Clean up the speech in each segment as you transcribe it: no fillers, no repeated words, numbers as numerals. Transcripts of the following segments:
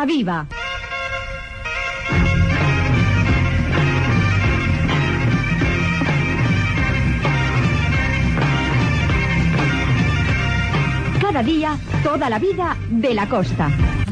Costa Viva. Cada día, toda la vida de la costa.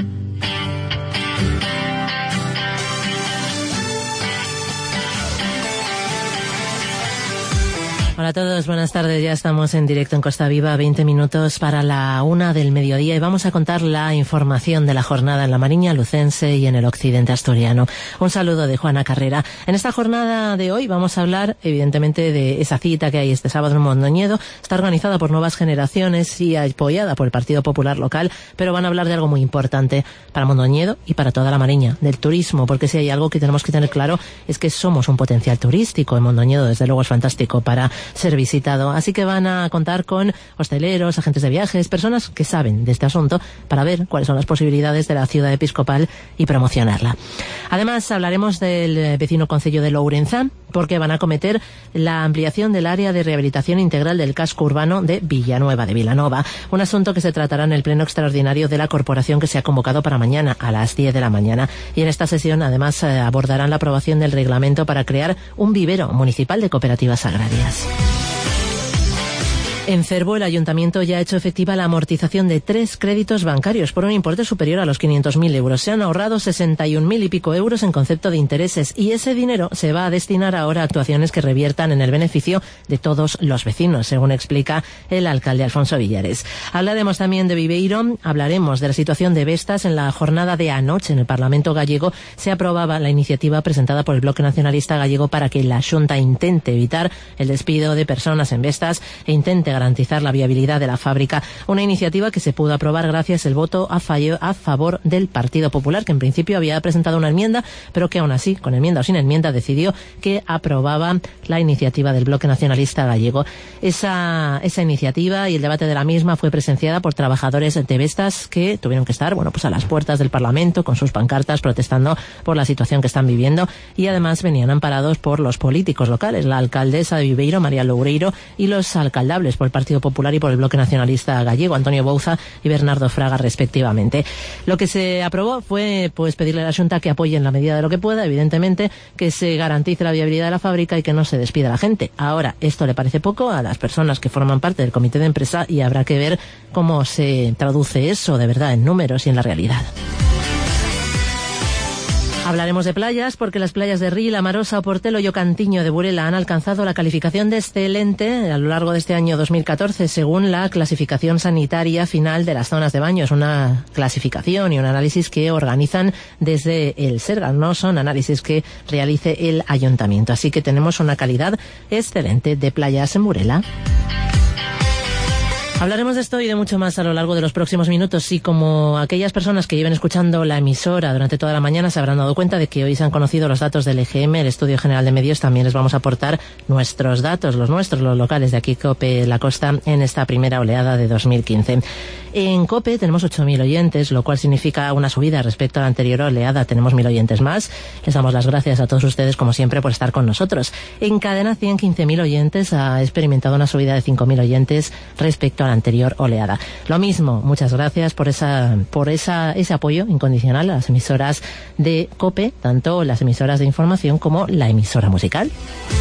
Hola a todos, buenas tardes. Ya estamos en directo en Costa Viva, 20 minutos para la 1 del mediodía y vamos a contar la información de la jornada en la Mariña Lucense y en el occidente asturiano. Un saludo de Juana Carrera. En esta jornada de hoy vamos a hablar, evidentemente, de esa cita que hay este sábado en Mondoñedo. Está organizada por Nuevas Generaciones y apoyada por el Partido Popular local, pero van a hablar de algo muy importante para Mondoñedo y para toda la Mariña, del turismo, porque si hay algo que tenemos que tener claro es que somos un potencial turístico en Mondoñedo. Desde luego es fantástico para ser visitado. Así que van a contar con hosteleros, agentes de viajes, personas que saben de este asunto para ver cuáles son las posibilidades de la ciudad episcopal y promocionarla. Además, hablaremos del vecino concello de Lourenza, porque van a acometer la ampliación del área de rehabilitación integral del casco urbano de Villanueva de Vilanova, un asunto que se tratará en el pleno extraordinario de la corporación que se ha convocado para mañana a las 10 de la mañana. Y en esta sesión, además, abordarán la aprobación del reglamento para crear un vivero municipal de cooperativas agrarias. En Cervo, el Ayuntamiento ya ha hecho efectiva la amortización de 3 créditos bancarios por un importe superior a los 500.000 euros. Se han ahorrado 61.000 y pico euros en concepto de intereses y ese dinero se va a destinar ahora a actuaciones que reviertan en el beneficio de todos los vecinos, según explica el alcalde Alfonso Villares. Hablaremos también de Viveiro, hablaremos de la situación de Vestas. En la jornada de anoche en el Parlamento gallego se aprobaba la iniciativa presentada por el Bloque Nacionalista Gallego para que la Xunta intente evitar el despido de personas en Vestas e intente garantizar la viabilidad de la fábrica. Una iniciativa que se pudo aprobar gracias al voto a favor del Partido Popular, que en principio había presentado una enmienda, pero que aún así, con enmienda o sin enmienda, decidió que aprobaba la iniciativa del Bloque Nacionalista Gallego. Esa iniciativa y el debate de la misma fue presenciada por trabajadores de Vestas que tuvieron que estar, a las puertas del Parlamento con sus pancartas protestando por la situación que están viviendo y además venían amparados por los políticos locales, la alcaldesa de Viveiro, María Loureiro, y los alcaldables por el Partido Popular y por el Bloque Nacionalista Gallego, Antonio Bouza y Bernardo Fraga, respectivamente. Lo que se aprobó fue pedirle a la Xunta que apoye en la medida de lo que pueda, evidentemente, que se garantice la viabilidad de la fábrica y que no se despida a la gente. Ahora, esto le parece poco a las personas que forman parte del comité de empresa y habrá que ver cómo se traduce eso de verdad en números y en la realidad. Hablaremos de playas porque las playas de Ril, Amarosa, Portelo y Ocantiño de Burela han alcanzado la calificación de excelente a lo largo de este año 2014 según la clasificación sanitaria final de las zonas de baño. Es una clasificación y un análisis que organizan desde el Sergas, no son análisis que realice el Ayuntamiento. Así que tenemos una calidad excelente de playas en Burela. Hablaremos de esto y de mucho más a lo largo de los próximos minutos y como aquellas personas que lleven escuchando la emisora durante toda la mañana se habrán dado cuenta de que hoy se han conocido los datos del EGM, el Estudio General de Medios. También les vamos a aportar nuestros datos, los nuestros, los locales de aquí, COPE La Costa, en esta primera oleada de 2015. En COPE tenemos 8.000 oyentes, lo cual significa una subida respecto a la anterior oleada. Tenemos 1.000 oyentes más. Les damos las gracias a todos ustedes, como siempre, por estar con nosotros. En Cadena 100, 15.000 oyentes, ha experimentado una subida de 5.000 oyentes respecto a la anterior oleada. Lo mismo, muchas gracias por ese apoyo incondicional a las emisoras de COPE, tanto las emisoras de información como la emisora musical.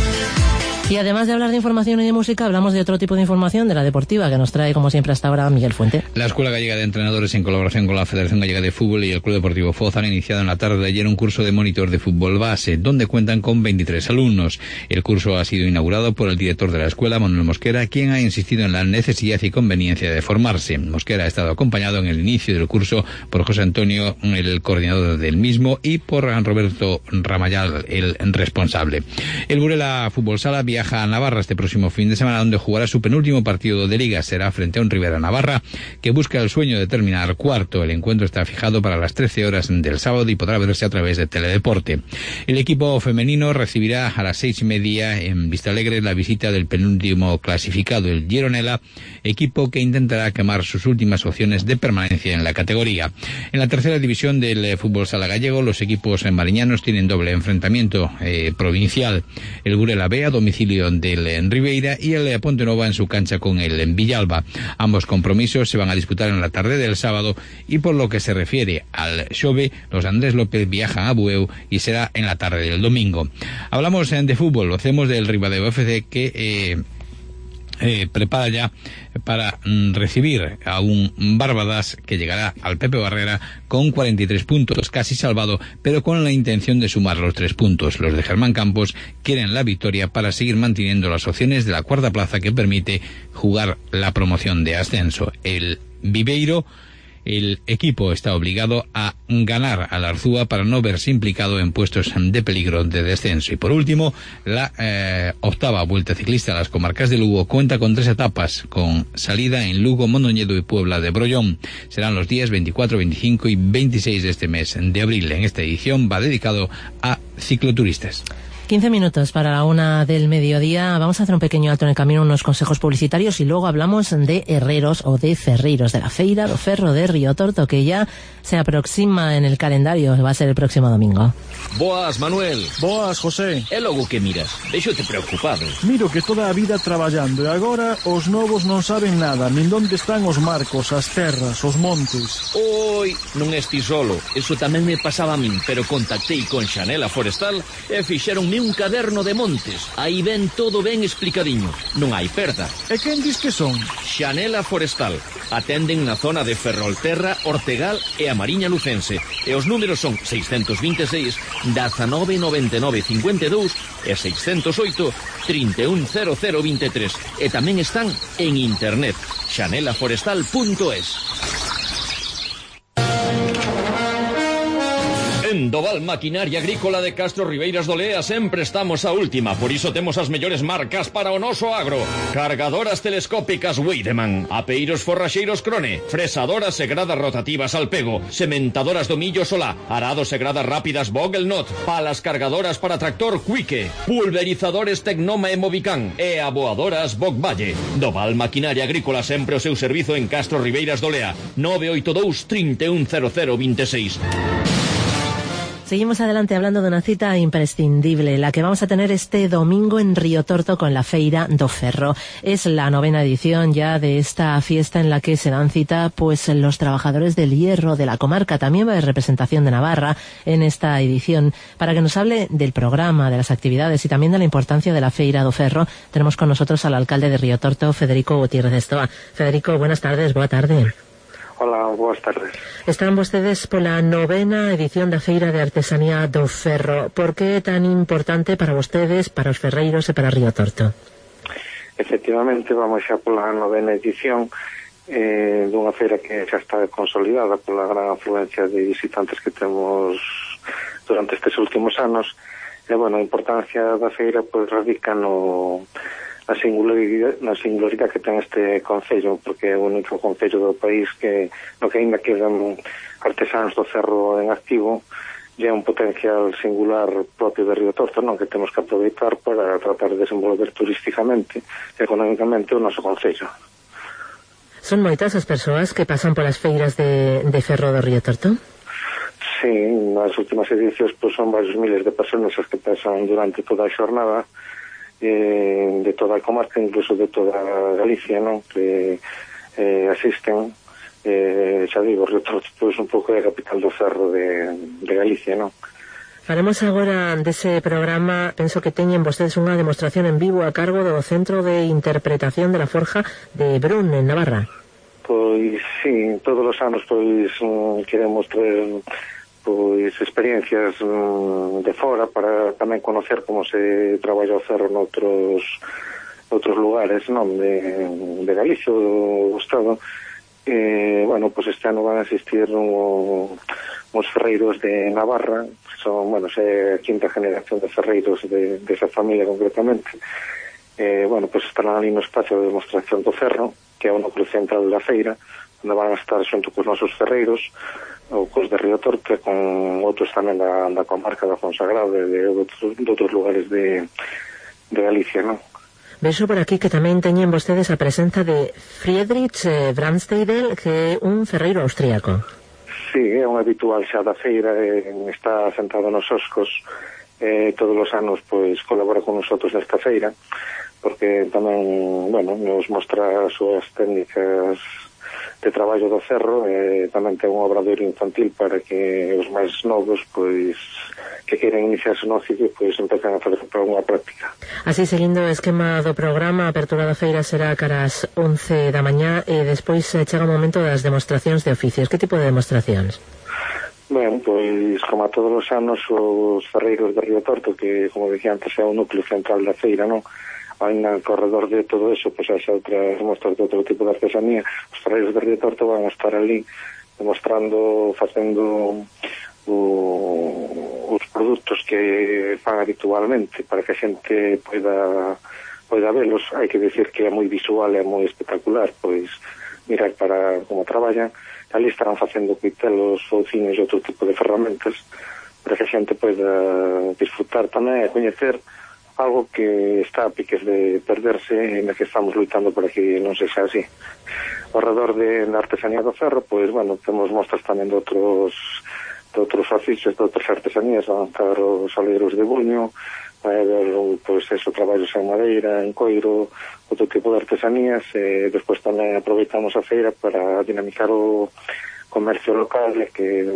Y además de hablar de información y de música, hablamos de otro tipo de información, de la deportiva, que nos trae, como siempre, hasta ahora Miguel Fuente. La Escuela Gallega de Entrenadores, en colaboración con la Federación Gallega de Fútbol y el Club Deportivo Foz, han iniciado en la tarde de ayer un curso de monitor de fútbol base, donde cuentan con 23 alumnos. El curso ha sido inaugurado por el director de la escuela, Manuel Mosquera, quien ha insistido en la necesidad y conveniencia de formarse. Mosquera ha estado acompañado en el inicio del curso por José Antonio, el coordinador del mismo, y por Roberto Ramayal, el responsable. El Burela Fútbol Sala viaja a Navarra este próximo fin de semana, donde jugará su penúltimo partido de Liga. Será frente a un Rivera Navarra que busca el sueño de terminar cuarto. El encuentro está fijado para las 13 horas del sábado y podrá verse a través de Teledeporte. El equipo femenino recibirá a las 6:30 en Vistalegre la visita del penúltimo clasificado, el Gironella, equipo que intentará quemar sus últimas opciones de permanencia en la categoría. En la tercera división del fútbol sala gallego, los equipos mariñanos tienen doble enfrentamiento provincial. El Burela B, a domicilio domicilio del Ribeira y el Pontenova en su cancha con el Villalba. Ambos compromisos se van a disputar en la tarde del sábado, y por lo que se refiere al Xove, los Andrés López viajan a Bueu y será en la tarde del domingo. Hablamos de fútbol, lo hacemos del Ribadeo FC, que prepara ya para recibir a un Barbadas que llegará al Pepe Barrera con 43 puntos, casi salvado, pero con la intención de sumar los 3 puntos. Los de Germán Campos quieren la victoria para seguir manteniendo las opciones de la cuarta plaza que permite jugar la promoción de ascenso. El Viveiro, el equipo está obligado a ganar al Arzúa para no verse implicado en puestos de peligro de descenso. Y por último, la octava Vuelta Ciclista a las Comarcas de Lugo cuenta con 3 etapas, con salida en Lugo, Mondoñedo y Puebla de Brollón. Serán los días 24, 25 y 26 de este mes de abril. En esta edición va dedicado a cicloturistas. 15 minutos para la 1 del mediodía. Vamos a hacer un pequeño alto en el camino, unos consejos publicitarios, y luego hablamos de herreros o de ferreiros, de la Feira do Ferro de Riotorto, que ya se aproxima en el calendario. Va a ser el próximo domingo. Boas, Manuel. Boas, José. É logo que miras. Deixo-te preocupado. Miro que toda a vida traballando, e agora os novos non saben nada, nin onde están os marcos, as terras, os montes. Oi, non esti solo. Eso tamén me pasaba a min, pero contactei con Xanela Forestal e fixeronme un caderno de montes. Aí ven todo ben explicadiño. Non hai perda. E quen dis que son? Xanela Forestal. Atenden na zona de Ferrolterra, Ortegal e a Mariña Lucense. E os números son 626 1999 52 e 608 310023. E tamén están en internet. xanelaforestal.es. En Doval Maquinaria Agrícola de Castro Ribeiras do Lea sempre estamos a última, por iso temos as mellores marcas para o noso agro. Cargadoras telescópicas Weideman, apeiros forraxeiros Krone, fresadoras e gradas rotativas Alpego, sementadoras do millo Solá, arados e gradas rápidas Vogelnot, palas cargadoras para tractor Quike, pulverizadores Tecnoma e Movicán e aboadoras Bogvalle. Doval Maquinaria Agrícola sempre o seu servizo en Castro Ribeiras do Lea, 982 310026. Seguimos adelante hablando de una cita imprescindible, la que vamos a tener este domingo en Riotorto con la Feira do Ferro. Es la 9ª edición ya de esta fiesta en la que se dan cita pues los trabajadores del hierro de la comarca. También va a haber representación de Navarra en esta edición. Para que nos hable del programa, de las actividades y también de la importancia de la Feira do Ferro, tenemos con nosotros al alcalde de Riotorto, Federico Gutiérrez Estoa. Federico, buenas tardes, boa tarde. Hola, boas tardes. Están vostedes pola 9ª edición da Feira de Artesanía do Ferro. Por que é tan importante para vostedes, para os ferreiros e para Riotorto? Efectivamente, vamos xa pola 9ª edición dunha feira que xa está consolidada pola gran afluencia de visitantes que temos durante estes últimos anos. E, bueno, a importancia da feira pois radica na singularidade que ten este concello, porque é o único concello do país que no que ainda quedan artesanos do ferro en activo, e é un potencial singular propio de Riotorto, non, que temos que aproveitar para tratar de desenvolver turísticamente e económicamente o noso concello. Son moitas as persoas que pasan polas feiras de ferro do Riotorto? Sí, nas últimas edicións pues, son varios miles de personas as que pasan durante toda a xornada, de toda a comarca, incluso de toda Galicia, non? Que asisten, xa digo, Riotorto pois un pouco é a capital do ferro de Galicia, non? Faremos agora dese programa, penso que teñen vostedes unha demostración en vivo a cargo do Centro de Interpretación de la Forja de Brun, en Navarra. Pois sí, todos os anos pois queremos traer pois experiencias de fora para tamén conocer como se traballa o ferro noutros lugares, non, de Galicia, do Estado. Bueno, pois este ano van a asistir os ferreiros de Navarra, son, bueno, é a 5ª generación de ferreiros de esa familia concretamente. Bueno, pois estarán ali no espacio de demostración do ferro, que é o núcleo central da feira, onde van a estar xunto cos nosos ferreiros, ou cos de Riotorto, e con outros tamén da comarca da Fonsagrada e de outros lugares de Galicia, non? Vexo por aquí que tamén teñen vostedes a presenza de Friedrich Brandsteidl, que é un ferreiro austríaco. Sí, é un habitual xa da feira, está sentado nos Oscos, todos os anos pois colabora con nosotros nesta feira, porque tamén, nos mostra as súas técnicas de traballo do ferro, tamén ten un obradoiro infantil para que os máis novos, pois, que queren iniciarse no oficio, pois empezan a fazer unha práctica. Así, seguindo o esquema do programa, a apertura da feira será cara ás 11 da mañá e despois chega o momento das demostracións de oficios. Que tipo de demostracións? Ben, pois, como a todos os anos, os ferreiros de Río Torto, que, como dicía antes, é o núcleo central da feira, non? Aí no corredor de todo eso, pois hai outras mostras de outro tipo de artesanía. Os ferreiros de Río Torto van a estar ali demostrando, facendo os produtos que fan habitualmente para que a xente poida velos. Hai que decir que é moi visual e moi espectacular, pois mirar para como traballan. Ali estarán facendo cuitelos, fouciños e outro tipo de ferramentas para que a xente poida disfrutar tamén e coñecer algo que está a piques de perderse e na que estamos loitando para que non sexa así. Ao redor da artesanía do ferro, pois, temos mostras tamén de outros oficios, de outras artesanías, van estar os aleiros de buño, vai haber, pois, traballos en madeira, en coiro, outro tipo de artesanías, e despois tamén aproveitamos a feira para dinamizar o comercio local, e que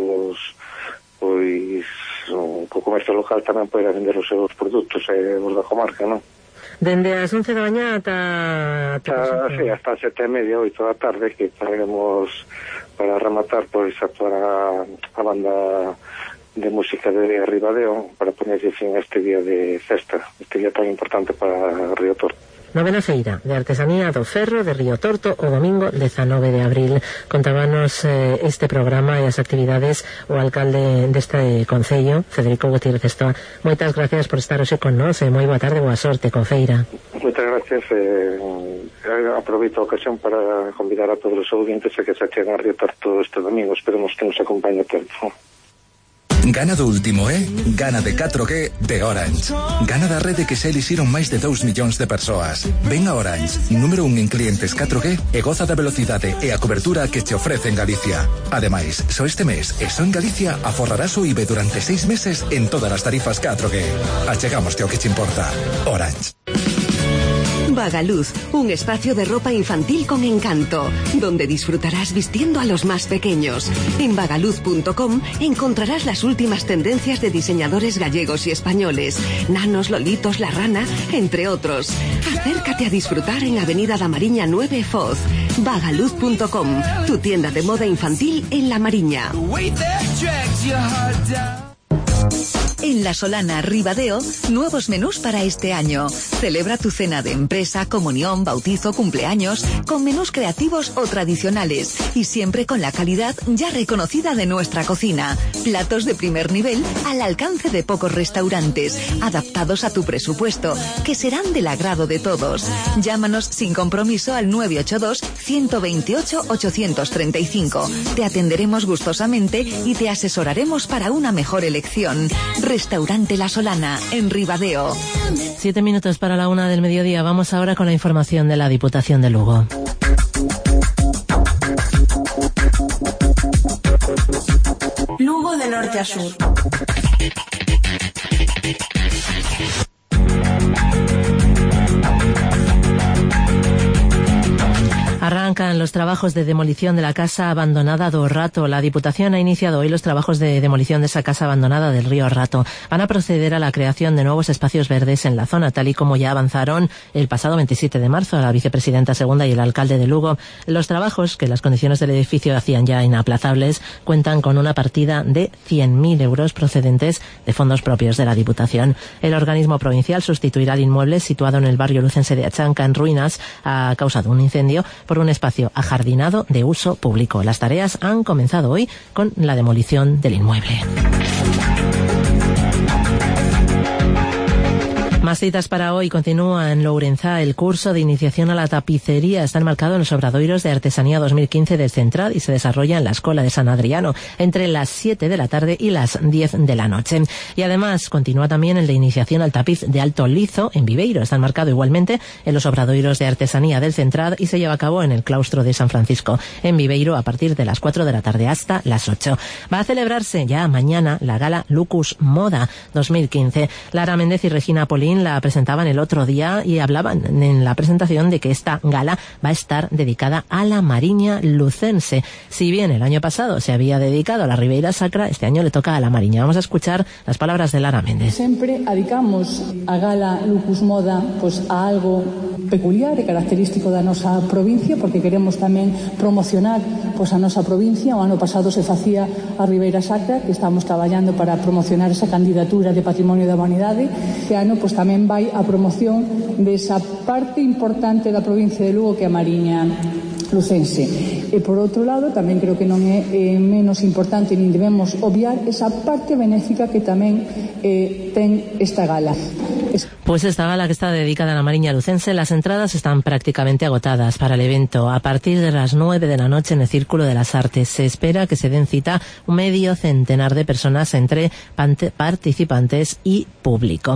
o comercio local tamén poida vender os seus produtos os da comarca, non? Dende as 11 da mañá ata hasta 7:30, 8 da tarde, que traemos para rematar, pois, actuar a banda de música de Ribadeo para ponerlle fin a este día de festa, este día tan importante para Río Torto. Novena feira de artesanía do ferro de Río Torto o domingo 19 de abril. Contábanos este programa e as actividades o alcalde deste concello, Federico Gutiérrez Estoa. Moitas gracias por estar hoxe con nós e moi boa tarde, boa sorte con feira. Moitas gracias. Aproveito a ocasión para convidar a todos os ouvintes a que se acheguen a Río Torto este domingo. Esperemos que nos acompañe o tempo. Gana do último, Gana de 4G de Orange. Gana da rede que xa elixiron máis de 2 millóns de persoas. Ven a Orange, número 1 en clientes 4G e goza da velocidade e a cobertura que te ofrece en Galicia. Ademais, só este mes e só en Galicia aforrarás o IBE durante 6 meses en todas as tarifas 4G. Achegámoste o que te importa. Orange. Vagaluz, un espacio de ropa infantil con encanto, donde disfrutarás vistiendo a los más pequeños. En vagaluz.com encontrarás las últimas tendencias de diseñadores gallegos y españoles, Nanos, Lolitos, La Rana, entre otros. Acércate a disfrutar en Avenida da Mariña 9 Foz. Vagaluz.com, tu tienda de moda infantil en La Mariña. En La Solana, Ribadeo, nuevos menús para este año. Celebra tu cena de empresa, comunión, bautizo, cumpleaños, con menús creativos o tradicionales y siempre con la calidad ya reconocida de nuestra cocina. Platos de primer nivel al alcance de pocos restaurantes, adaptados a tu presupuesto, que serán del agrado de todos. Llámanos sin compromiso al 982 128 835. Te atenderemos gustosamente y te asesoraremos para una mejor elección. Restaurante La Solana, en Ribadeo. 7 minutos para la 1 del mediodía. Vamos ahora con la información de la Diputación de Lugo. Lugo de norte a sur. Arrancan los trabajos de demolición de la casa abandonada do Rato. La Diputación ha iniciado hoy los trabajos de demolición de esa casa abandonada del río Rato. Van a proceder a la creación de nuevos espacios verdes en la zona, tal y como ya avanzaron el pasado 27 de marzo a la vicepresidenta segunda y el alcalde de Lugo. Los trabajos, que las condiciones del edificio hacían ya inaplazables, cuentan con una partida de 100.000 euros procedentes de fondos propios de la Diputación. El organismo provincial sustituirá el inmueble situado en el barrio lucense de Achanca, en ruinas, a causa de un incendio, por un espacio ajardinado de uso público. Las tareas han comenzado hoy con la demolición del inmueble. Más citas para hoy. Continúa en Lourenzá el curso de iniciación a la tapicería. Está enmarcado en los Obradoiros de Artesanía 2015 del Central y se desarrolla en la Escuela de San Adriano entre las 7 de la tarde y las 10 de la noche. Y además continúa también el de iniciación al tapiz de Alto Lizo en Viveiro. Está enmarcado igualmente en los Obradoiros de Artesanía del Central y se lleva a cabo en el claustro de San Francisco en Viveiro a partir de las 4 de la tarde hasta las 8. Va a celebrarse ya mañana la gala Lucus Moda 2015. Lara Méndez y Regina Polín la presentaban el otro día y hablaban en la presentación de que esta gala va a estar dedicada a la Mariña lucense. Si bien el año pasado se había dedicado a la Ribeira Sacra, este año le toca a la Mariña. Vamos a escuchar las palabras de Lara Méndez. Sempre adicamos a gala Lucus Moda a algo peculiar e característico da nosa provincia, porque queremos tamén promocionar a nosa provincia. O ano pasado se facía a Ribeira Sacra, que estamos traballando para promocionar esa candidatura de Patrimonio da Humanidade. Este ano tamén vai a promoción desa parte importante da provincia de Lugo que é a Mariña lucense. E por outro lado, tamén creo que non é menos importante, nin debemos obviar esa parte benéfica que tamén ten esta gala. Pues esta gala que está dedicada a la Mariña lucense, las entradas están prácticamente agotadas para el evento. A partir de las 9 de la noche en el Círculo de las Artes se espera que se den cita medio centenar de personas entre participantes y público.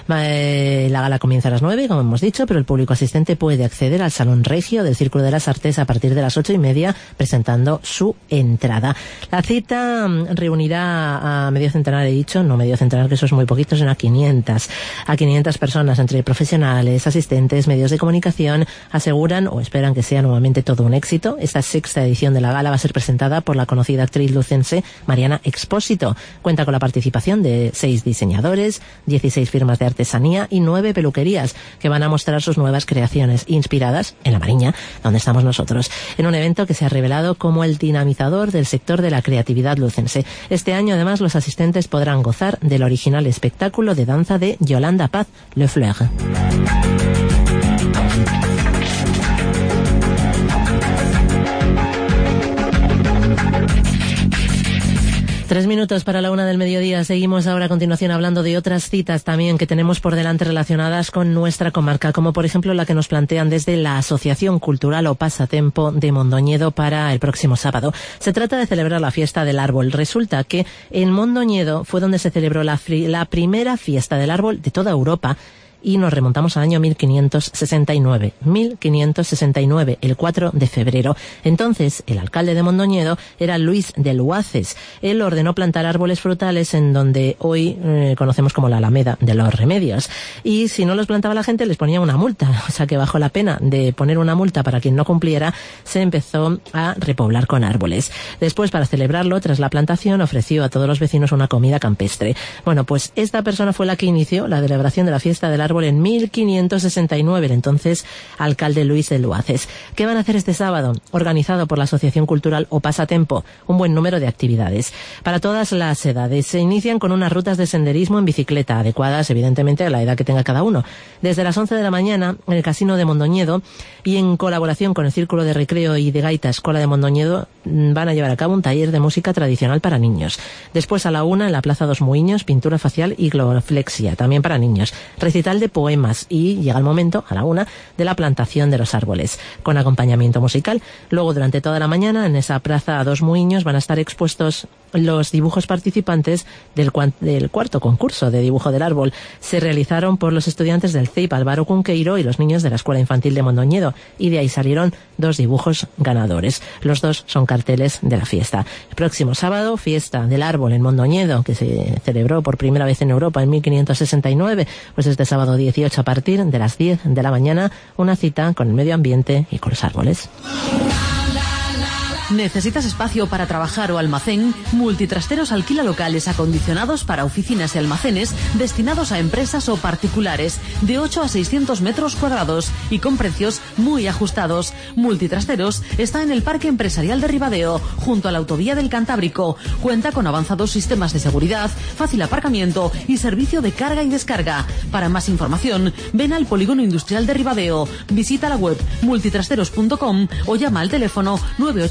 La gala comienza a las 9, como hemos dicho, pero el público asistente puede acceder al Salón Regio del Círculo de las Artes a partir de las 8:30 presentando su entrada. La cita reunirá a medio centenar, he dicho, no medio centenar, que eso es muy poquito, sino a 500 personas entre profesionales, asistentes, medios de comunicación. Aseguran o esperan que sea nuevamente todo un éxito. Esta sexta edición de la gala va a ser presentada por la conocida actriz lucense Mariana Expósito. Cuenta con la participación de 6 diseñadores, 16 firmas de artesanía y 9 peluquerías que van a mostrar sus nuevas creaciones inspiradas en la Mariña, donde estamos nosotros, en un evento que se ha revelado como el dinamizador del sector de la creatividad lucense. Este año, además, los asistentes podrán gozar del original espectáculo de danza de Yolanda Paz, Le Fleur. 3 minutos para la 1 del mediodía. Seguimos ahora a continuación hablando de otras citas también que tenemos por delante relacionadas con nuestra comarca, como por ejemplo la que nos plantean desde la Asociación Cultural o Pasatempo de Mondoñedo para el próximo sábado. Se trata de celebrar la fiesta del árbol. Resulta que en Mondoñedo fue donde se celebró la primera fiesta del árbol de toda Europa. Y nos remontamos al año 1569, el 4 de febrero. Entonces, el alcalde de Mondoñedo era Luis de Luaces. Él ordenó plantar árboles frutales en donde hoy conocemos como la Alameda de los Remedios. Y si no los plantaba la gente, les ponía una multa. O sea que bajo la pena de poner una multa para quien no cumpliera, se empezó a repoblar con árboles. Después, para celebrarlo, tras la plantación, ofreció a todos los vecinos una comida campestre. Bueno, pues esta persona fue la que inició la celebración de la fiesta del árbol en 1569, el entonces alcalde Luis de Luaces. ¿Qué van a hacer este sábado? Organizado por la Asociación Cultural o Pasatempo, un buen número de actividades para todas las edades. Se inician con unas rutas de senderismo en bicicleta, adecuadas evidentemente a la edad que tenga cada uno. Desde las 11 de la mañana en el Casino de Mondoñedo y en colaboración con el Círculo de Recreo y de Gaita Escola de Mondoñedo van a llevar a cabo un taller de música tradicional para niños. Después a la 1 en la Plaza Dos Muiños, pintura facial y gloroflexia, también para niños. Recital de poemas y llega el momento, a la 1, de la plantación de los árboles, con acompañamiento musical. Luego, durante toda la mañana, en esa Plaza Dos Muiños van a estar expuestos los dibujos participantes del cuarto concurso de dibujo del árbol. Se realizaron por los estudiantes del CEIP Álvaro Cunqueiro y los niños de la Escuela Infantil de Mondoñedo, y de ahí salieron 2 dibujos ganadores. Los 2 son carteles de la fiesta. El próximo sábado, fiesta del árbol en Mondoñedo, que se celebró por primera vez en Europa en 1569, pues este sábado 18 a partir de las 10 de la mañana, una cita con el medio ambiente y con los árboles. ¿Necesitas espacio para trabajar o almacén? Multitrasteros alquila locales acondicionados para oficinas y almacenes destinados a empresas o particulares de 8 a 600 metros cuadrados y con precios muy ajustados. Multitrasteros está en el Parque Empresarial de Ribadeo, junto a la Autovía del Cantábrico. Cuenta con avanzados sistemas de seguridad, fácil aparcamiento y servicio de carga y descarga. Para más información, ven al Polígono Industrial de Ribadeo. Visita la web multitrasteros.com o llama al teléfono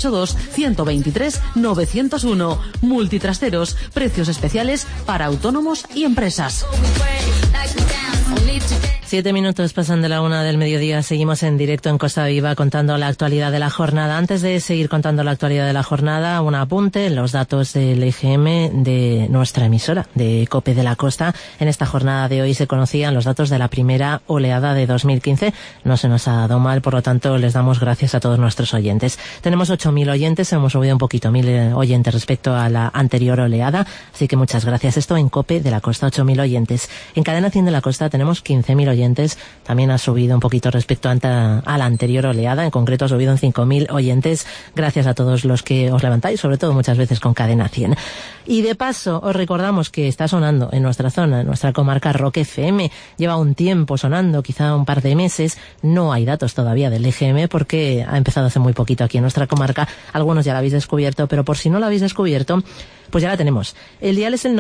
982-123-901. Multitrasteros, precios especiales para autónomos y empresas. 7 minutos pasan de la 1 del mediodía. Seguimos en directo en Costa Viva contando la actualidad de la jornada. Antes de seguir contando la actualidad de la jornada, un apunte, los datos del EGM de nuestra emisora, de COPE de la Costa. En esta jornada de hoy se conocían los datos de la primera oleada de 2015. No se nos ha dado mal, por lo tanto les damos gracias a todos nuestros oyentes. Tenemos 8.000 oyentes, hemos subido un poquito, 1.000 oyentes respecto a la anterior oleada, así que muchas gracias. Esto en COPE de la Costa, 8.000 oyentes. En Cadena 100 de la Costa tenemos 15.000 oyentes. También ha subido un poquito respecto a la anterior oleada, en concreto ha subido en 5.000 oyentes, gracias a todos los que os levantáis, sobre todo muchas veces con Cadena 100. Y de paso os recordamos que está sonando en nuestra zona, en nuestra comarca, Rock FM. Lleva un tiempo sonando, quizá un par de meses. No hay datos todavía del EGM porque ha empezado hace muy poquito aquí en nuestra comarca. Algunos ya la habéis descubierto, pero por si no la habéis descubierto, pues ya la tenemos. El dial es el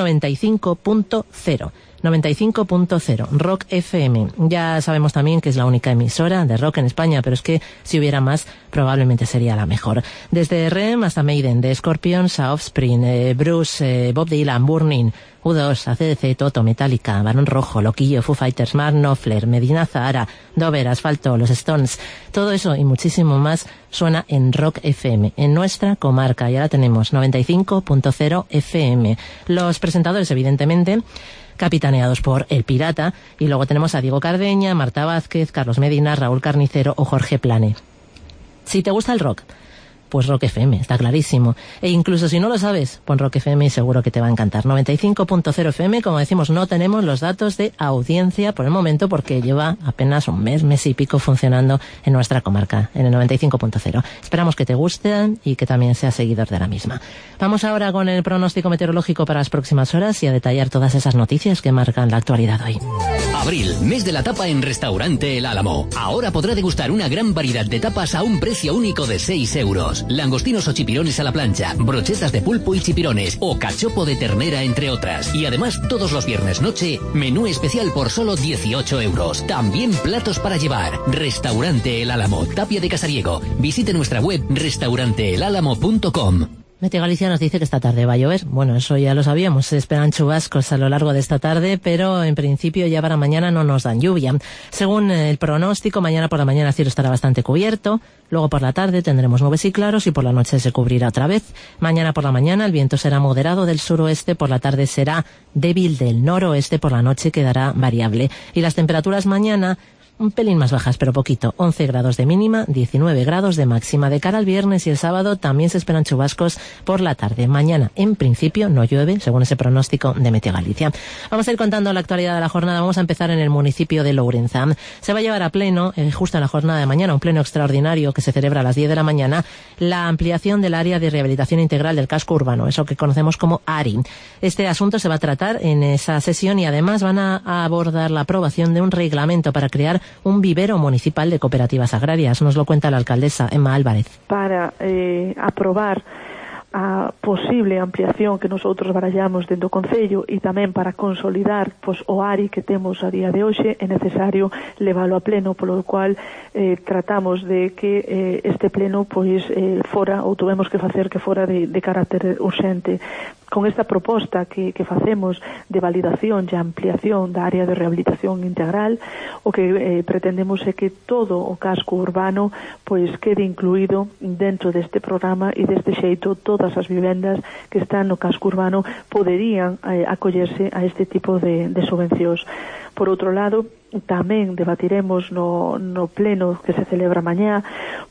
95.0. 95.0, Rock FM. Ya sabemos también que es la única emisora de rock en España, pero es que si hubiera más, probablemente sería la mejor. Desde REM hasta Maiden, de Scorpions a Offspring, Bruce, Bob Dylan, Burning, U2, AC/DC, Toto, Metallica, Barón Rojo, Loquillo, Foo Fighters, Mark Knopfler, Medina Zahara, Dover, Asfalto, Los Stones. Todo eso y muchísimo más suena en Rock FM, en nuestra comarca. Ya la tenemos, 95.0 FM. Los presentadores, evidentemente, capitaneados por El Pirata, y luego tenemos a Diego Cardeña, Marta Vázquez, Carlos Medina, Raúl Carnicero o Jorge Plane. Si te gusta el rock, pues Rock FM, está clarísimo. E incluso si no lo sabes, pon Rock FM y seguro que te va a encantar. 95.0 FM, como decimos, no tenemos los datos de audiencia por el momento porque lleva apenas un mes y pico funcionando en nuestra comarca, en el 95.0. Esperamos que te gusten y que también seas seguidor de la misma. Vamos ahora con el pronóstico meteorológico para las próximas horas y a detallar todas esas noticias que marcan la actualidad hoy. Abril, mes de la tapa en Restaurante El Álamo. Ahora podrá degustar una gran variedad de tapas a un precio único de 6 euros. Langostinos o chipirones a la plancha, brochetas de pulpo y chipirones o cachopo de ternera, entre otras. Y además, todos los viernes noche, menú especial por solo 18 euros. También platos para llevar. Restaurante El Álamo, Tapia de Casariego. Visite nuestra web restauranteelálamo.com. Meteo Galicia nos dice que esta tarde va a llover. Bueno, eso ya lo sabíamos. Se esperan chubascos a lo largo de esta tarde, pero en principio ya para mañana no nos dan lluvia. Según el pronóstico, mañana por la mañana el cielo estará bastante cubierto. Luego por la tarde tendremos nubes y claros y por la noche se cubrirá otra vez. Mañana por la mañana el viento será moderado del suroeste, por la tarde será débil del noroeste, por la noche quedará variable. Y las temperaturas mañana un pelín más bajas, pero poquito. 11 grados de mínima, 19 grados de máxima. De cara al viernes y el sábado también se esperan chubascos por la tarde. Mañana, en principio, no llueve, según ese pronóstico de Meteo Galicia. Vamos a ir contando la actualidad de la jornada. Vamos a empezar en el municipio de Lourenza. Se va a llevar a pleno, justo en la jornada de mañana, un pleno extraordinario que se celebra a las 10 de la mañana, la ampliación del área de rehabilitación integral del casco urbano, eso que conocemos como ARI. Este asunto se va a tratar en esa sesión y además van a abordar la aprobación de un reglamento para crear un vivero municipal de cooperativas agrarias. Nos lo cuenta la alcaldesa Emma Álvarez. Para aprobar a posible ampliación que nosotros barallamos dentro do Concello e tamén para consolidar o ARI que temos a día de hoxe, é necesario leválo a pleno, polo cual tratamos de que este pleno fora, ou tuvemos que facer que fora de carácter urxente. Con esta proposta que facemos de validación e ampliación da área de rehabilitación integral, o que pretendemos é que todo o casco urbano quede incluído dentro deste programa e deste xeito todas as vivendas que están no casco urbano poderían acollerse a este tipo de subvencións. Por outro lado, tamén debatiremos no pleno que se celebra mañá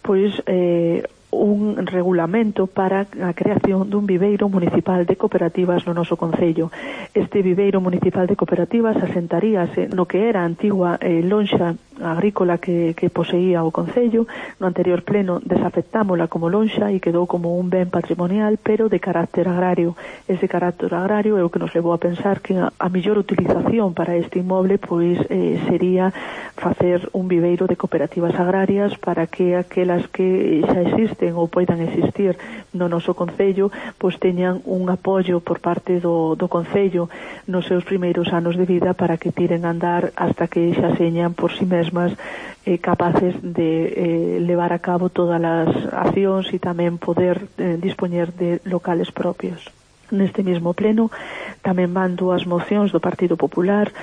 un regulamento para a creación dun viveiro municipal de cooperativas no noso concello. Este viveiro municipal de cooperativas asentaríase no que era a antigua lonxa agrícola que poseía o concello. No anterior pleno desafectámola como lonxa e quedou como un ben patrimonial, pero de carácter agrario. Ese carácter agrario é o que nos levou a pensar que a mellor utilización para este inmoble sería facer un viveiro de cooperativas agrarias para que aquelas que xa existen ou poidan existir no noso concello teñan un apoio por parte do concello nos seus primeiros anos de vida para que tiren a andar hasta que xa señan por si mesmas capaces de levar a cabo todas as accións e tamén poder dispoñer de locales propios. Neste mesmo pleno tamén van dúas mocións do Partido Popular.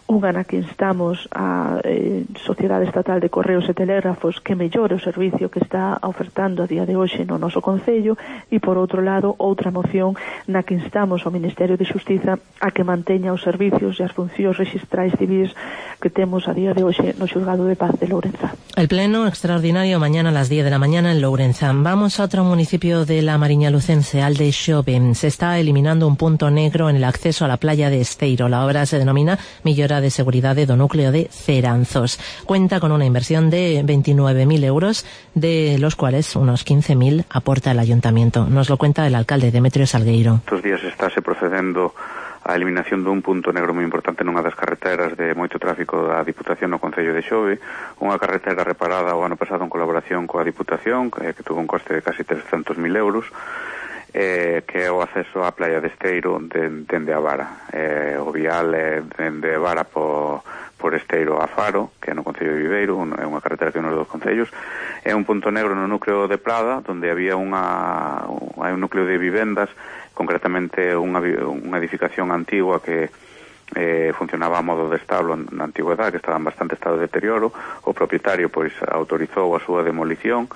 unha na que instamos a Sociedade Estatal de Correos e Telégrafos que mellore o servicio que está ofertando a día de hoxe no noso Concello, e por outro lado outra moción na que instamos ao Ministerio de Xustiza a que manteña os servicios e as funcións rexistrais civis que temos a día de hoxe no Xulgado de Paz de Lourenzán. El pleno extraordinario mañana a las 10 de la mañana en Lourenzán. Vamos a otro municipio de la Mariña Lucense, Aldeixove. Se está eliminando un punto negro en el acceso a la playa de Esteiro. La obra se denomina Millora de Seguridade do Núcleo de Ceranzos. Cuenta con una inversión de 29.000 euros, de los cuales unos 15.000 aporta el ayuntamiento. Nos lo cuenta el alcalde Demetrio Salgueiro. Estos días estáse procedendo a eliminación dun punto negro moi importante nunha das carreteras de moito tráfico da Diputación no Concello de Xove, unha carretera reparada o ano pasado en colaboración coa Diputación, que tuvo un coste de casi 300.000 euros, que é o acceso á playa de Esteiro dende a Vara. O vial é dende Vara por Esteiro a Faro, que é no Concello de Viveiro, é unha carretera que nos dos concellos. É un punto negro no núcleo de Prada, onde había un núcleo de vivendas, concretamente unha edificación antigua que funcionaba a modo de establo na antigüedade, que estaba en bastante estado de deterioro. O propietario pois autorizou a súa demolición,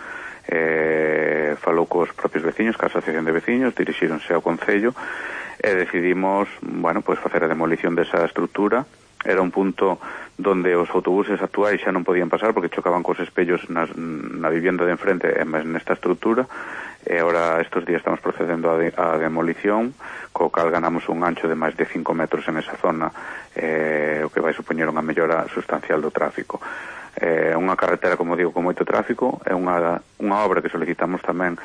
falou cos propios veciños, ca asociación de veciños, dirixíronse ao Concello e decidimos, pois facer a demolición desa estrutura. Era un punto donde os autobuses actuais xa non podían pasar porque chocaban cos espellos na vivienda de enfrente e nesta estrutura. E agora estes días estamos procedendo a demolición, co cal ganamos un ancho de máis de 5 metros en esa zona, o que vai supoñer unha mellora sustancial do tráfico. É unha carretera, como digo, con moito tráfico. É unha obra que solicitamos tamén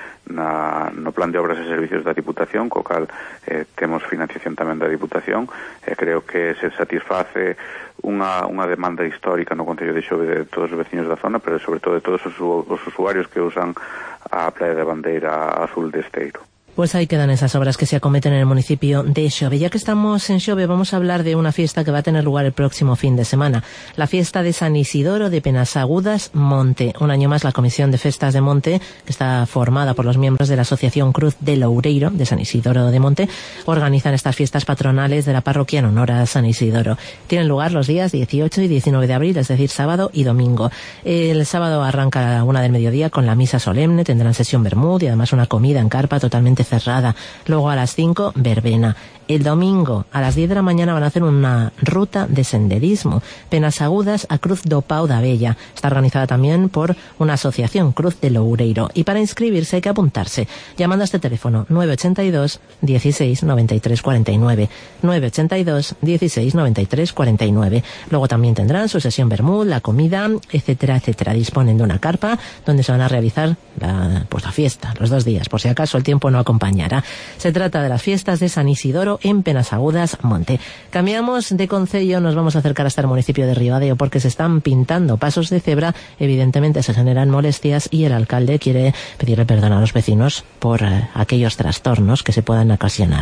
no plan de obras e servicios da Diputación, co cal temos financiación tamén da Diputación, e creo que se satisface unha demanda histórica no Concello de Xove de todos os veciños da zona, pero sobre todo de todos os usuarios que usan a playa de bandeira azul de Esteiro. Pues ahí quedan esas obras que se acometen en el municipio de Xove. Ya que estamos en Xove, vamos a hablar de una fiesta que va a tener lugar el próximo fin de semana. La fiesta de San Isidoro de Penasagudas Monte. Un año más la Comisión de Festas de Monte, que está formada por los miembros de la Asociación Cruz de Loureiro de San Isidoro de Monte, organizan estas fiestas patronales de la parroquia en honor a San Isidoro. Tienen lugar los días 18 y 19 de abril, es decir, sábado y domingo. El sábado arranca a la 1 del mediodía con la misa solemne, tendrán sesión vermut y además una comida en carpa totalmente cerrada. Luego a las 5, verbena. El domingo a las 10 de la mañana van a hacer una ruta de senderismo, Penasagudas a Cruz do Pau da Bella. Está organizada también por una asociación, Cruz de Loureiro. Y para inscribirse hay que apuntarse llamando a este teléfono 982 16 93 49, 982 16 93 49. Luego también tendrán su sesión vermut, la comida, etcétera, etcétera. Disponen de una carpa donde se van a realizar la fiesta, los 2 días, por si acaso el tiempo no acompañara. Se trata de las fiestas de San Isidoro en Penasagudas Monte. Cambiamos de concello, nos vamos a acercar hasta el municipio de Ribadeo porque se están pintando pasos de cebra. Evidentemente se generan molestias y el alcalde quiere pedirle perdón a los vecinos por aquellos trastornos que se puedan ocasionar.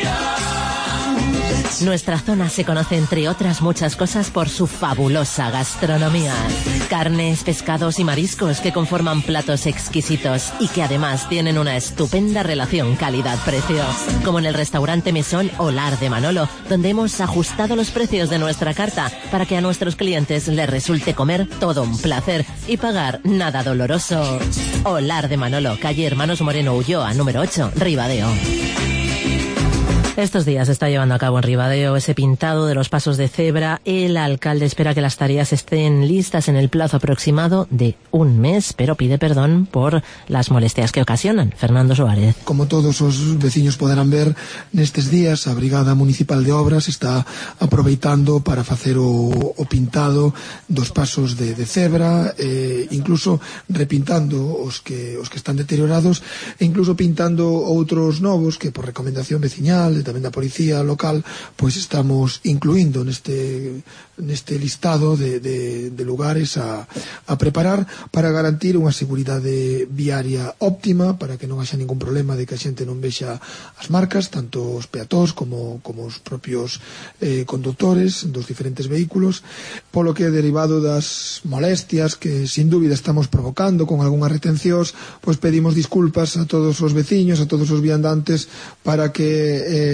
Nuestra zona se conoce, entre otras muchas cosas, por su fabulosa gastronomía. Carnes, pescados y mariscos que conforman platos exquisitos y que además tienen una estupenda relación calidad-precio. Como en el restaurante Mesón Olar de Manolo, donde hemos ajustado los precios de nuestra carta para que a nuestros clientes les resulte comer todo un placer y pagar nada doloroso. Olar de Manolo, calle Hermanos Moreno Ulloa, número 8, Ribadeo. Estos días se está llevando a cabo en Ribadeo ese pintado de los pasos de cebra. El alcalde espera que las tareas estén listas en el plazo aproximado de 1 mes, pero pide perdón por las molestias que ocasionan. Fernando Suárez. Como todos os veciños poderán ver, nestes días a Brigada Municipal de Obras está aproveitando para facer o pintado dos pasos de cebra, incluso repintando os que están deteriorados e incluso pintando outros novos que por recomendación veciñal e tamén da policía local pois estamos incluindo neste listado de lugares a preparar para garantir unha seguridade viaria óptima, para que non haxa ningún problema de que a xente non vexa as marcas, tanto os peatóns como os propios condutores dos diferentes vehículos, polo que derivado das molestias que sin dúbida estamos provocando con algunhas retencións, pois pedimos disculpas a todos os veciños, a todos os viandantes, para que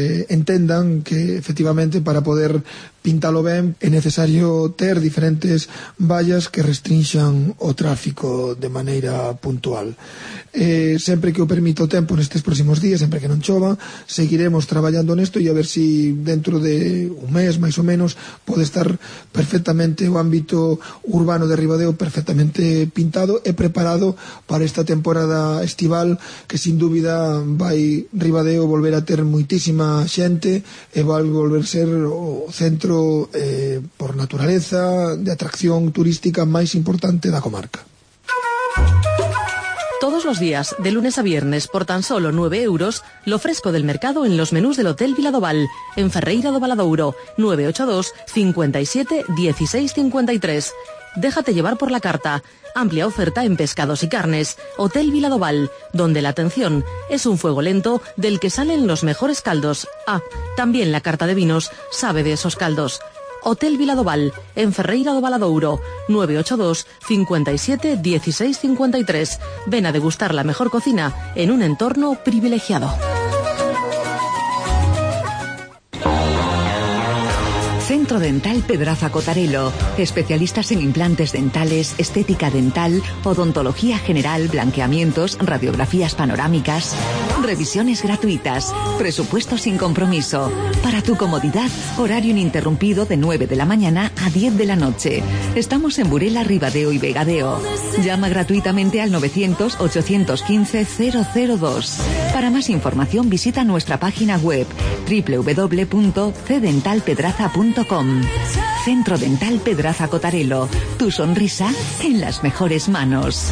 entendan que efectivamente para poder pintalo ben é necesario ter diferentes vallas que restrinxan o tráfico de maneira puntual. Sempre que o permita o tempo nestes próximos días, sempre que non chova, seguiremos traballando nesto e a ver si dentro de un mes máis ou menos pode estar perfectamente o ámbito urbano de Ribadeo perfectamente pintado e preparado para esta temporada estival que sin dúbida vai Ribadeo volver a ter moitísima xente e vai volver ser o centro por naturaleza de atracción turística máis importante da comarca. Todos los días, de lunes a viernes, por tan solo 9 euros, lo fresco del mercado en los menús del Hotel Viladoval, en Ferreira do Valadouro, 982 57 16 53. Déjate llevar por la carta. Amplia oferta en pescados y carnes. Hotel Viladoval, donde la atención es un fuego lento del que salen los mejores caldos. Ah, también la carta de vinos sabe de esos caldos. Hotel Viladoval, en Ferreira do Valadouro, 982 57 16 53. Ven a degustar la mejor cocina en un entorno privilegiado. Centro Dental Pedraza Cotarelo. Especialistas en implantes dentales, estética dental, odontología general, blanqueamientos, radiografías panorámicas. Revisiones gratuitas. Presupuesto sin compromiso. Para tu comodidad, horario ininterrumpido de 9 de la mañana a 10 de la noche. Estamos en Burela, Ribadeo y Vegadeo. Llama gratuitamente al 900-815-002. Para más información visita nuestra página web www.cdentalpedraza.com. Centro Dental Pedraza Cotarelo. Tu sonrisa en las mejores manos.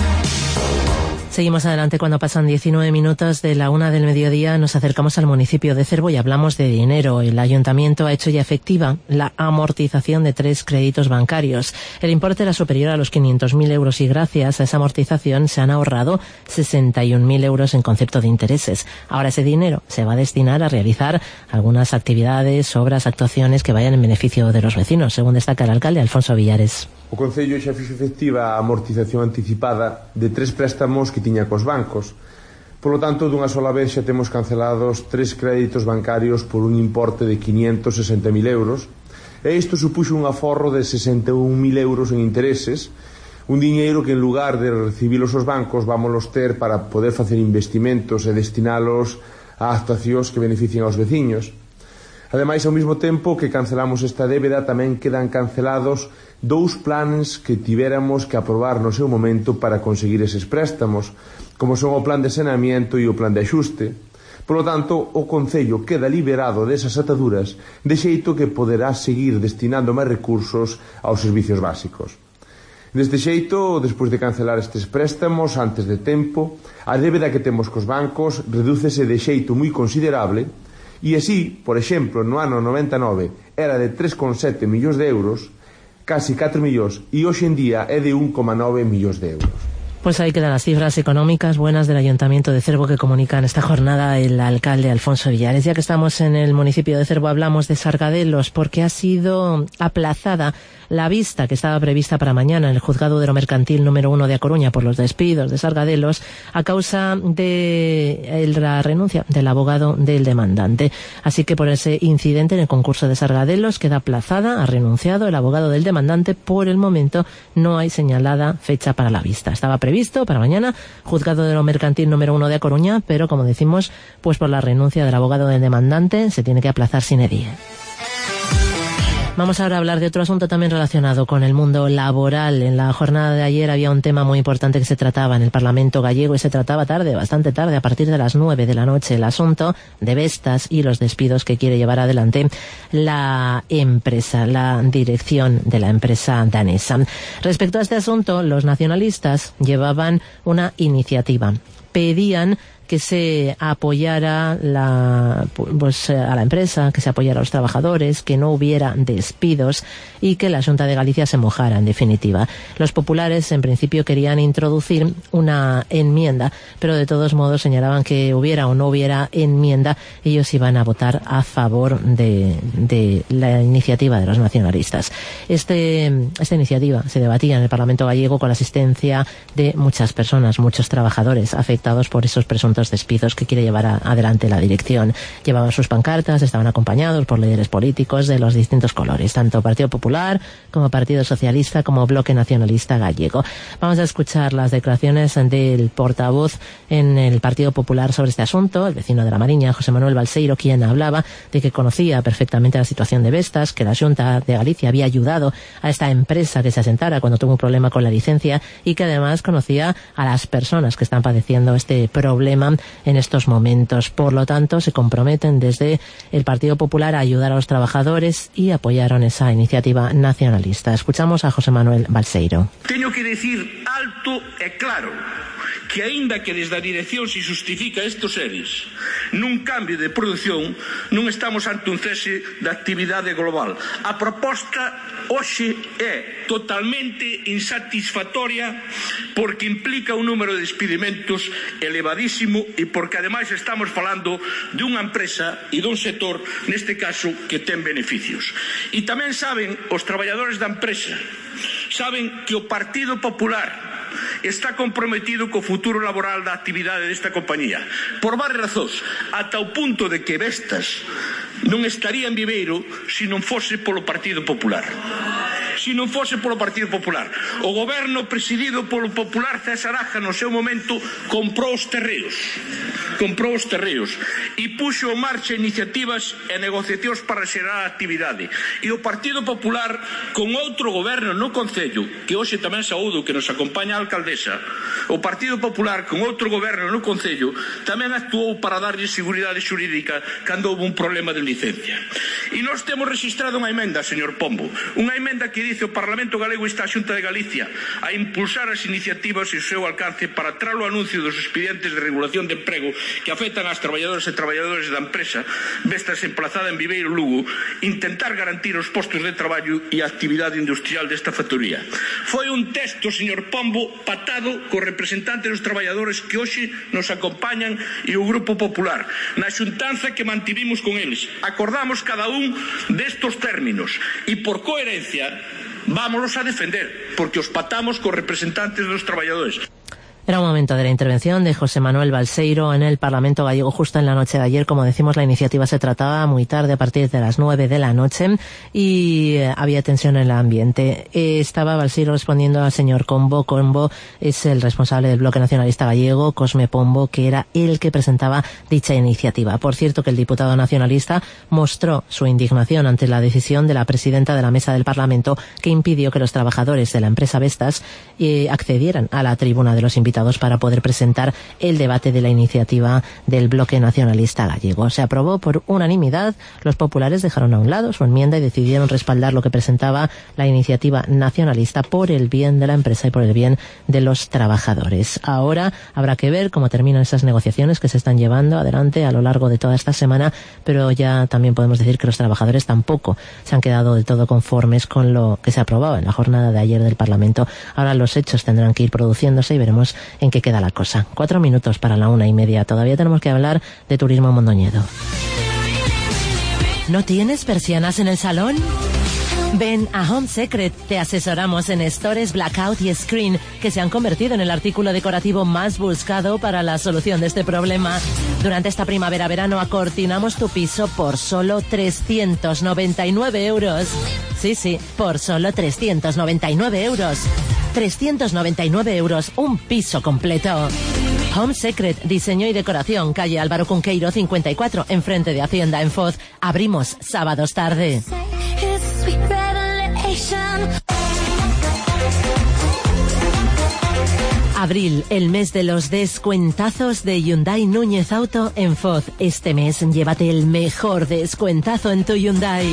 Seguimos adelante cuando pasan 19 minutos de la 1 del mediodía. Nos acercamos al municipio de Cervo y hablamos de dinero. El ayuntamiento ha hecho ya efectiva la amortización de 3 créditos bancarios. El importe era superior a los 500.000 euros y gracias a esa amortización se han ahorrado 61.000 euros en concepto de intereses. Ahora ese dinero se va a destinar a realizar algunas actividades, obras, actuaciones que vayan en beneficio de los vecinos, según destaca el alcalde Alfonso Villares. O Concello xa fixo efectiva a amortización anticipada de 3 préstamos que tiña cos bancos. Polo tanto, dunha sola vez xa temos cancelados 3 créditos bancarios por un importe de 560.000 euros e isto supuxo un aforro de 61.000 euros en intereses, un diñeiro que en lugar de recibilos os bancos vámonos ter para poder facer investimentos e destinalos a actuacións que beneficien aos veciños. Ademais, ao mesmo tempo que cancelamos esta débeda, tamén quedan cancelados 2 planes que tivéramos que aprobar no seu momento para conseguir eses préstamos, como son o plan de saneamiento e o plan de axuste. Por lo tanto, o Concello queda liberado desas ataduras, de xeito que poderá seguir destinando máis recursos aos servicios básicos. Deste xeito, despois de cancelar estes préstamos antes de tempo, a débeda que temos cos bancos redúcese de xeito moi considerable. E así, por exemplo, no ano 99 era de 3,7 millóns de euros, casi 4 millóns, e hoxe en día é de 1,9 millóns de euros. Pues ahí quedan las cifras económicas buenas del Ayuntamiento de Cervo que comunica en esta jornada el alcalde Alfonso Villares. Ya que estamos en el municipio de Cervo, hablamos de Sargadelos porque ha sido aplazada la vista que estaba prevista para mañana en el Juzgado de lo Mercantil número 1 de A Coruña por los despidos de Sargadelos a causa de la renuncia del abogado del demandante. Así que por ese incidente en el concurso de Sargadelos queda aplazada, ha renunciado el abogado del demandante. Por el momento no hay señalada fecha para la vista. Estaba previsto para mañana, Juzgado de lo Mercantil número 1 de A Coruña, pero como decimos, pues por la renuncia del abogado del demandante se tiene que aplazar sine die. Vamos ahora a hablar de otro asunto también relacionado con el mundo laboral. En la jornada de ayer había un tema muy importante que se trataba en el Parlamento gallego y se trataba tarde, bastante tarde, a partir de las 9 de la noche, el asunto de Vestas y los despidos que quiere llevar adelante la empresa, la dirección de la empresa danesa. Respecto a este asunto, los nacionalistas llevaban una iniciativa. Pedían que se apoyara a la empresa, que se apoyara a los trabajadores, que no hubiera despidos y que la Xunta de Galicia se mojara, en definitiva. Los populares, en principio, querían introducir una enmienda, pero de todos modos señalaban que hubiera o no hubiera enmienda, ellos iban a votar a favor de la iniciativa de los nacionalistas. Esta iniciativa se debatía en el Parlamento gallego con la asistencia de muchas personas, muchos trabajadores afectados afectados por esos presuntos despidos que quiere llevar adelante la dirección. Llevaban sus pancartas, estaban acompañados por líderes políticos de los distintos colores, tanto Partido Popular como Partido Socialista como Bloque Nacionalista Gallego. Vamos a escuchar las declaraciones del portavoz en el Partido Popular sobre este asunto, el vecino de La Mariña, José Manuel Balseiro, quien hablaba de que conocía perfectamente la situación de Vestas, que la Xunta de Galicia había ayudado a esta empresa que se asentara cuando tuvo un problema con la licencia y que además conocía a las personas que están padeciendo este problema en estos momentos. Por lo tanto, se comprometen desde el Partido Popular a ayudar a los trabajadores y apoyaron esa iniciativa nacionalista. Escuchamos a José Manuel Balseiro. Teño que decir alto e claro que aínda que desde a dirección se justifica estos seres nun cambio de produción, non estamos ante un cese da actividade global. A proposta hoxe é totalmente insatisfactoria porque implica un número de despedimentos elevadísimo e porque ademais estamos falando de unha empresa e dun sector, neste caso, que ten beneficios. E tamén saben os traballadores da empresa, saben que o Partido Popular está comprometido co futuro laboral da actividade desta compañía por varias razóns, ata o punto de que Vestas non estaría en Viveiro se non fose polo Partido Popular. Se non fose polo Partido Popular. O goberno presidido polo Popular César Aja no seu momento comprou os terreos e puxo en marcha iniciativas e negociacións para xerar a actividade. E o Partido Popular, con outro goberno no Concello, que hoxe tamén saúdo que nos acompaña a alcaldesa, o Partido Popular, con outro goberno no Concello, tamén actuou para darlle seguridade xurídica cando houve un problema de licencia. E nós temos registrado unha emenda, señor Pombo, unha emenda que dice o Parlamento Galego insta a Xunta de Galicia a impulsar as iniciativas e o seu alcance para tras o anuncio dos expedientes de regulación de emprego que afectan ás traballadoras e traballadores da empresa Vestas emplazada en Viveiro, Lugo, intentar garantir os postos de traballo e a actividade industrial desta factoría. Foi un texto, señor Pombo, pactado co representante dos traballadores que hoxe nos acompañan e o Grupo Popular na xuntanza que mantivimos con eles. Acordamos cada un destos términos e por coherencia vámonos a defender porque os pactamos cos representantes dos traballadores. Era un momento de la intervención de José Manuel Balseiro en el Parlamento Gallego justo en la noche de ayer. Como decimos, la iniciativa se trataba muy tarde, a partir de las 9 de la noche, y había tensión en el ambiente. Estaba Balseiro respondiendo al señor Combo. Combo es el responsable del Bloque Nacionalista Gallego, Cosme Pombo, que era el que presentaba dicha iniciativa. Por cierto, que el diputado nacionalista mostró su indignación ante la decisión de la presidenta de la Mesa del Parlamento, que impidió que los trabajadores de la empresa Vestas accedieran a la tribuna de los invitados para poder presentar el debate de la iniciativa del Bloque Nacionalista Gallego. Se aprobó por unanimidad. Los populares dejaron a un lado su enmienda y decidieron respaldar lo que presentaba la iniciativa nacionalista por el bien de la empresa y por el bien de los trabajadores. Ahora habrá que ver cómo terminan esas negociaciones que se están llevando adelante a lo largo de toda esta semana, pero ya también podemos decir que los trabajadores tampoco se han quedado del todo conformes con lo que se aprobaba en la jornada de ayer del Parlamento. Ahora los hechos tendrán que ir produciéndose y veremos en qué queda la cosa. 4 minutos para la 1:30. Todavía tenemos que hablar de turismo en Mondoñedo. ¿No tienes persianas en el salón? Ven a Home Secret, te asesoramos en stores, blackout y screen, que se han convertido en el artículo decorativo más buscado para la solución de este problema. Durante esta primavera-verano acortinamos tu piso por solo 399 euros. Sí, por solo 399 euros. 399 euros, un piso completo. Home Secret, diseño y decoración, calle Álvaro Cunqueiro 54, enfrente de Hacienda en Foz. Abrimos sábados tarde. Abril, el mes de los descuentazos de Hyundai Núñez Auto en Foz. Este mes llévate el mejor descuentazo en tu Hyundai.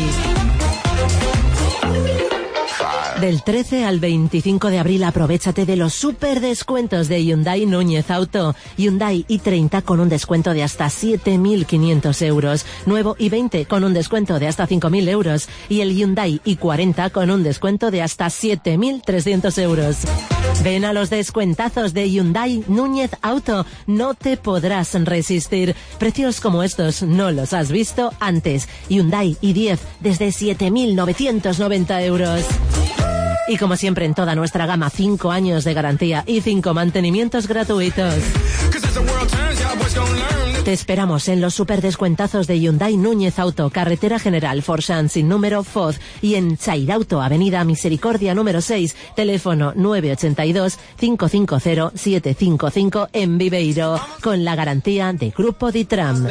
Del 13 al 25 de abril aprovéchate de los super descuentos de Hyundai Núñez Auto. Hyundai i30 con un descuento de hasta 7.500 euros. Nuevo i20 con un descuento de hasta 5.000 euros. Y el Hyundai i40 con un descuento de hasta 7.300 euros. Ven a los descuentazos de Hyundai Núñez Auto. No te podrás resistir. Precios como estos no los has visto antes. Hyundai i10 desde 7.990 euros. Y como siempre en toda nuestra gama, 5 años de garantía y 5 mantenimientos gratuitos. Te esperamos en los superdescuentazos de Hyundai Núñez Auto, Carretera General Forsan sin número Foz, y en Chairauto, Avenida Misericordia número 6, teléfono 982-550-755 en Viveiro, con la garantía de Grupo Ditram.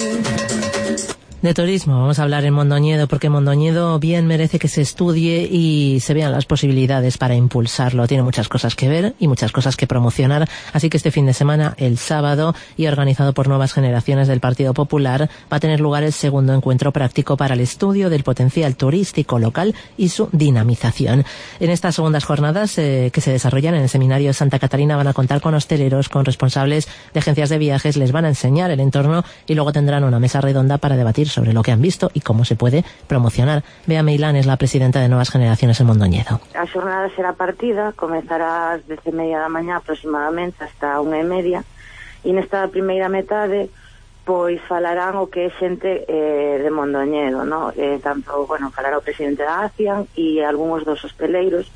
De turismo vamos a hablar en Mondoñedo, porque Mondoñedo bien merece que se estudie y se vean las posibilidades para impulsarlo. Tiene muchas cosas que ver y muchas cosas que promocionar, así que este fin de semana, el sábado, y organizado por Nuevas Generaciones del Partido Popular, va a tener lugar el segundo encuentro práctico para el estudio del potencial turístico local y su dinamización. En estas segundas jornadas que se desarrollan en el Seminario de Santa Catarina van a contar con hosteleros, con responsables de agencias de viajes, les van a enseñar el entorno y luego tendrán una mesa redonda para debatir sobre lo que han visto y cómo se puede promocionar. Bea Meilán es la presidenta de Nuevas Generaciones en Mondoñedo. A xornada será partida, comenzará ás 10:30 da mañá aproximadamente hasta 1:30, e nesta primeira metade pois falarán o que é xente de Mondoñedo, no? Tanto, falará o presidente da ACIAN e algúns dos hosteleiros,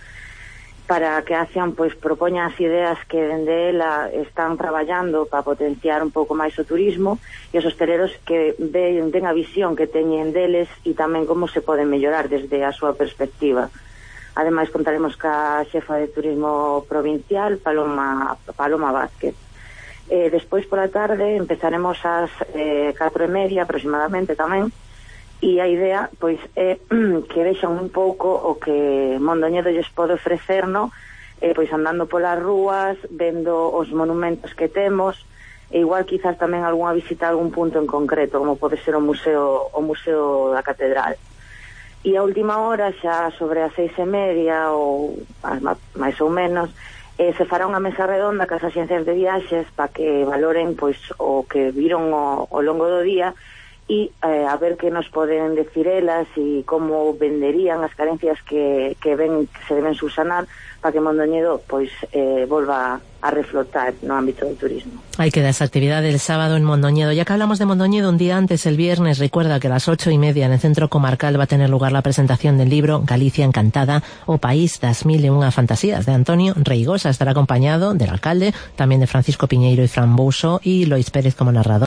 para que ACIAN pois propoña as ideas que dende ela están traballando para potenciar un pouco máis o turismo, e os hosteleros que den a visión que teñen deles e tamén como se poden mellorar desde a súa perspectiva. Ademais contaremos ca xefa de turismo provincial, Paloma Vázquez. Despois pola tarde empezaremos ás 4:30 aproximadamente tamén, e a idea pois é que vexan un pouco o que Mondoñedo lles pode ofrecer, no? Pois andando polas rúas, vendo os monumentos que temos, e igual quizás tamén algunha visita a algún punto en concreto, como pode ser o museo da Catedral. E a última hora, xa sobre as 6:30 ou máis ou menos, se fará unha mesa redonda cas axencias de viaxes para que valoren pois o que viron ao longo do día, e a ver que nos poden decir elas e como venderían as carencias que ven que se deben subsanar para que Mondoñedo pois volva a reflotar no ámbito del turismo. Hay que dar esa actividad el sábado en Mondoñedo. Ya que hablamos de Mondoñedo, un día antes, el viernes, recuerda que a las 8:30 en el Centro Comarcal va a tener lugar la presentación del libro Galicia Encantada o País das Mil e Unha Fantasías de Antonio Reigosa. Estará acompañado del alcalde, también de Francisco Piñeiro y Fran Bouso, y Lois Pérez como narrador.